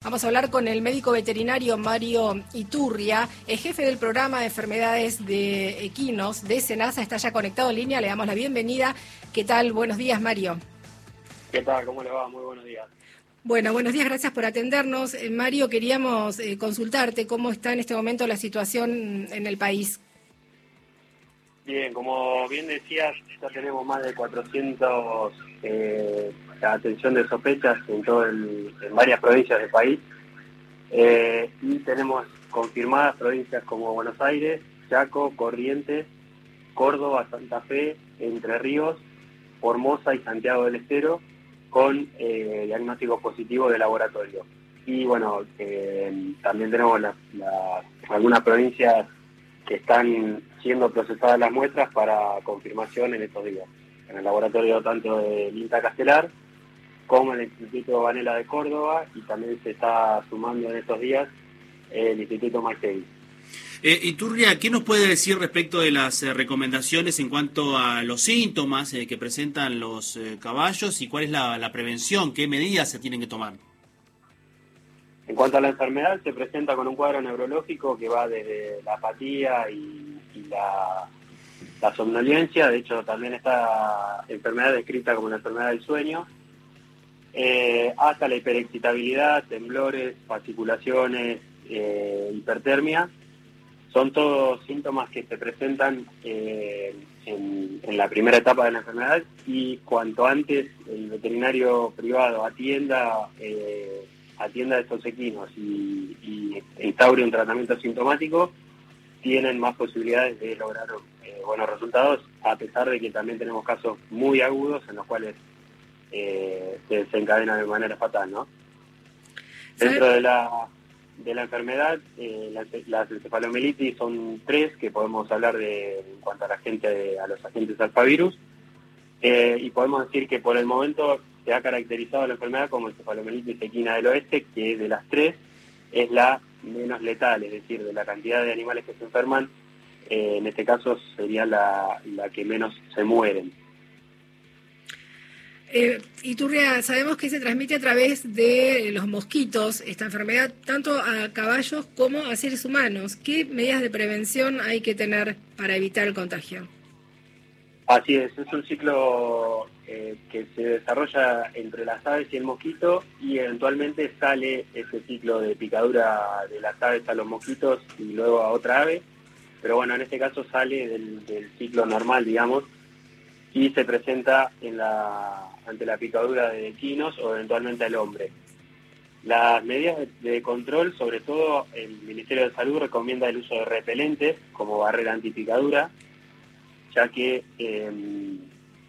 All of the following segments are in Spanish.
Vamos a hablar con el médico veterinario Mario Iturria, jefe del programa de enfermedades de equinos de SENASA. Está ya conectado en línea, le damos la bienvenida. ¿Qué tal? Buenos días, Mario. ¿Qué tal? ¿Cómo le va? Muy buenos días. Bueno, buenos días, gracias por atendernos. Mario, queríamos consultarte cómo está en este momento la situación en el país. Bien, como bien decías, ya tenemos más de 400 atención de sospechas en varias provincias del país. Y tenemos confirmadas provincias como Buenos Aires, Chaco, Corrientes, Córdoba, Santa Fe, Entre Ríos, Formosa y Santiago del Estero, con diagnósticos positivos de laboratorio. Y bueno, también tenemos algunas provincias que están siendo procesadas las muestras para confirmación en estos días. En el laboratorio tanto del INTA Castelar como el Instituto Vanela de Córdoba, y también se está sumando en estos días el Instituto Martelli. Iturria, ¿qué nos puede decir respecto de las recomendaciones en cuanto a los síntomas que presentan los caballos y cuál es la prevención? ¿Qué medidas se tienen que tomar? En cuanto a la enfermedad, se presenta con un cuadro neurológico que va desde la apatía y la somnolencia. De hecho, también esta enfermedad descrita como la enfermedad del sueño, hasta la hiperexcitabilidad, temblores, fasciculaciones, hipertermia. Son todos síntomas que se presentan en la primera etapa de la enfermedad, y cuanto antes el veterinario privado atienda a estos equinos y instaure un tratamiento sintomático, tienen más posibilidades de lograr buenos resultados, a pesar de que también tenemos casos muy agudos en los cuales se desencadena de manera fatal, ¿no? Dentro de la enfermedad, las encefalomelitis son 3 que podemos hablar en cuanto a los agentes alfavirus, y podemos decir que por el momento se ha caracterizado la enfermedad como encefalomelitis equina del oeste, que de las 3 es la menos letal, es decir, de la cantidad de animales que se enferman, en este caso sería la que menos se mueren. Iturria, sabemos que se transmite a través de los mosquitos esta enfermedad, tanto a caballos como a seres humanos. ¿Qué medidas de prevención hay que tener para evitar el contagio? Así es un ciclo que se desarrolla entre las aves y el mosquito, y eventualmente sale ese ciclo de picadura de las aves a los mosquitos y luego a otra ave, pero bueno, en este caso sale del ciclo normal, digamos, y se presenta ante la picadura de equinos o eventualmente al hombre. Las medidas de control, sobre todo el Ministerio de Salud recomienda el uso de repelentes como barrera antipicadura, ya que en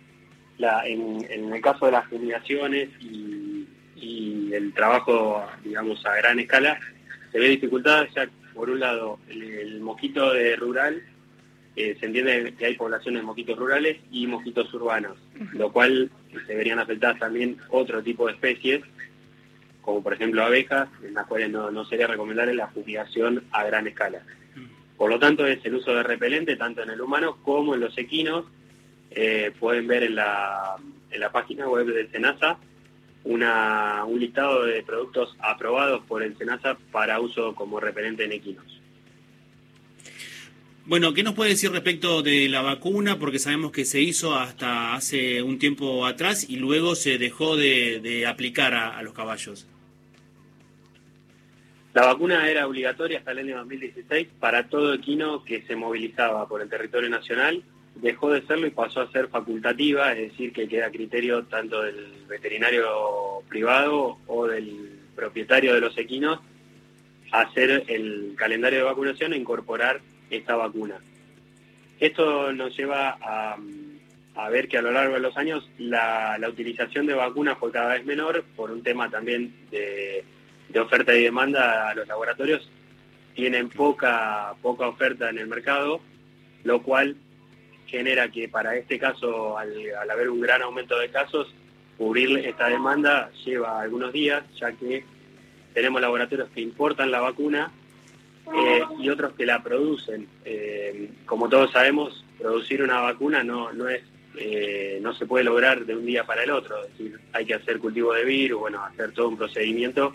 el caso de las fumigaciones y el trabajo, digamos, a gran escala, se ve dificultad, ya por un lado el mosquito rural, se entiende que hay poblaciones de mosquitos rurales y mosquitos urbanos, lo cual deberían afectar también otro tipo de especies, como por ejemplo abejas, en las cuales no sería recomendable la fumigación a gran escala. Por lo tanto, es el uso de repelente tanto en el humano como en los equinos. Pueden ver en la página web del SENASA un listado de productos aprobados por el SENASA para uso como repelente en equinos. Bueno, ¿qué nos puede decir respecto de la vacuna? Porque sabemos que se hizo hasta hace un tiempo atrás y luego se dejó de aplicar a los caballos. La vacuna era obligatoria hasta el año 2016 para todo equino que se movilizaba por el territorio nacional. Dejó de serlo y pasó a ser facultativa, es decir, que queda a criterio tanto del veterinario privado o del propietario de los equinos hacer el calendario de vacunación e incorporar esta vacuna. Esto nos lleva a ver que a lo largo de los años la utilización de vacunas fue cada vez menor por un tema también de oferta y demanda. A los laboratorios tienen poca oferta en el mercado, lo cual genera que para este caso, al haber un gran aumento de casos, cubrir esta demanda lleva algunos días, ya que tenemos laboratorios que importan la vacuna y otros que la producen. Como todos sabemos, producir una vacuna no se puede lograr de un día para el otro, es decir, hay que hacer cultivo de virus, hacer todo un procedimiento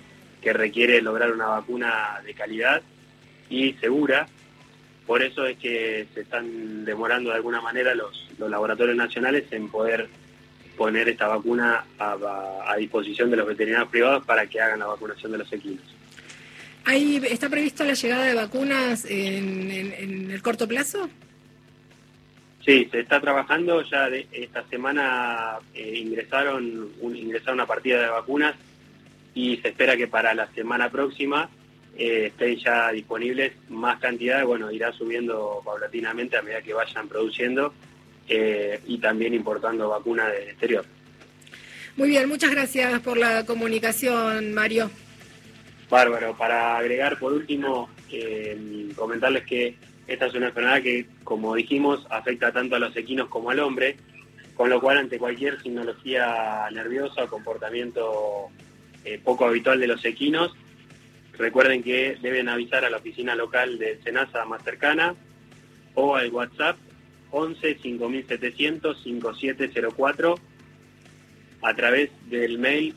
que requiere lograr una vacuna de calidad y segura. Por eso es que se están demorando de alguna manera los laboratorios nacionales en poder poner esta vacuna a disposición de los veterinarios privados para que hagan la vacunación de los equinos. ¿Está prevista la llegada de vacunas en el corto plazo? Sí, se está trabajando. Ya esta semana ingresaron una partida de vacunas y se espera que para la semana próxima estén ya disponibles más cantidad. Bueno, irá subiendo paulatinamente a medida que vayan produciendo y también importando vacunas del exterior. Muy bien, muchas gracias por la comunicación, Mario. Bárbaro. Para agregar por último, comentarles que esta es una enfermedad que, como dijimos, afecta tanto a los equinos como al hombre, con lo cual ante cualquier simnología nerviosa o comportamiento poco habitual de los equinos, recuerden que deben avisar a la oficina local de SENASA más cercana o al WhatsApp 11 5700 5704 a través del mail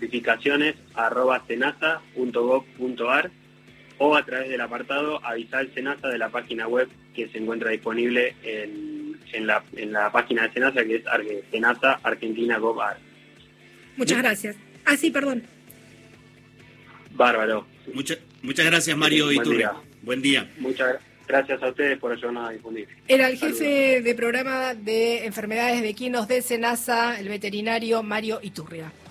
notificaciones@senasa.gov.ar o a través del apartado Avisar SENASA de la página web que se encuentra disponible en la página de SENASA, que es SENASA Argentina Gov.ar. Muchas gracias. Sí, perdón. Bárbaro. Muchas gracias, Mario Iturria. Buen día. Muchas gracias a ustedes por ayudarnos a difundir. Era el jefe de programa de enfermedades de equinos de SENASA, el veterinario Mario Iturria.